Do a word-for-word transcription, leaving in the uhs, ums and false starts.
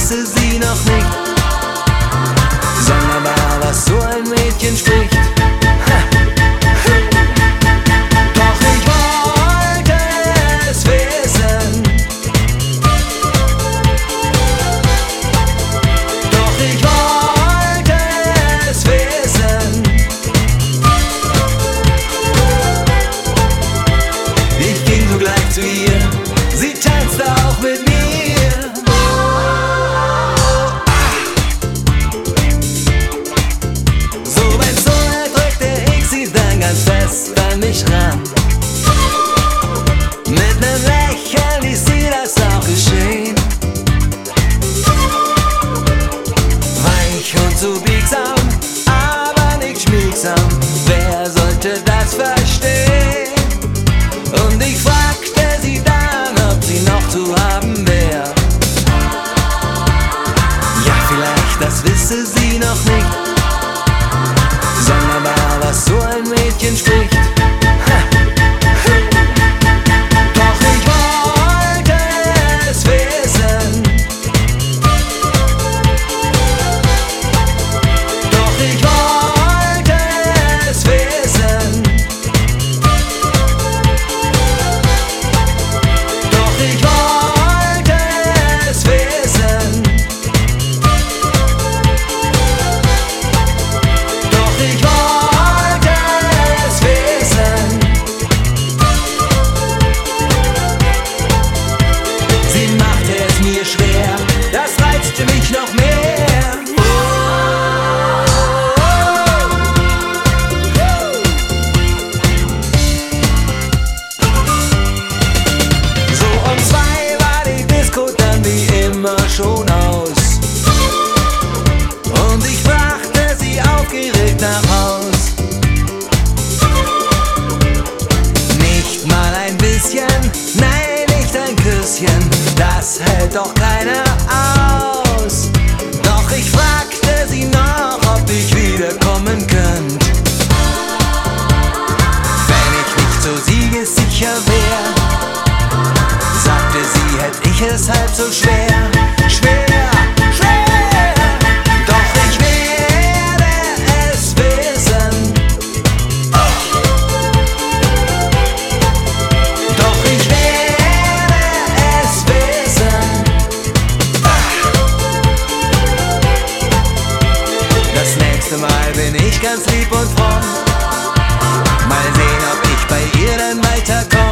wisse sie noch nicht. Sonderbar, was so ein Mädchen spricht. Doch ich wollte es wissen. Doch ich wollte es wissen. Ich ging sogleich zu ihr, sie tanzte auch mit mir. Fest an mich ran. Mit nem Lächeln ließ sie das auch geschehen. Weich und so biegsam, aber nicht schmiegsam. Wer sollte das verstehen? Und ich fragte sie dann, ob sie noch zu haben wär. Ja, vielleicht, das wisse sie noch nicht. Sonderbar, was so ein Mädchen spricht. Doch ich wollte es wissen. Doch ich wollte es wissen. Doch ich wollte es wissen. Doch ich wollte es wissen. Sie machte es mir schwer, das reizte mich noch mehr. So um zwei war die Disco dann wie immer schon aus. Und ich brachte sie aufgeregt nach Haus. Nicht mal ein bisschen, nein, nicht ein Küsschen, das hält doch keiner aus. Doch ich fragte sie noch, ob ich wiederkommen könnt. Wenn ich nicht so siegessicher wär, sagte sie, hätt ich es halb so schwer. Schwer, schwer. Doch ich werde es wissen. Doch ich werde es wissen. Das nächste Mal bin ich ganz lieb und fromm. Mal sehen, ob ich bei ihr dann weiterkomme.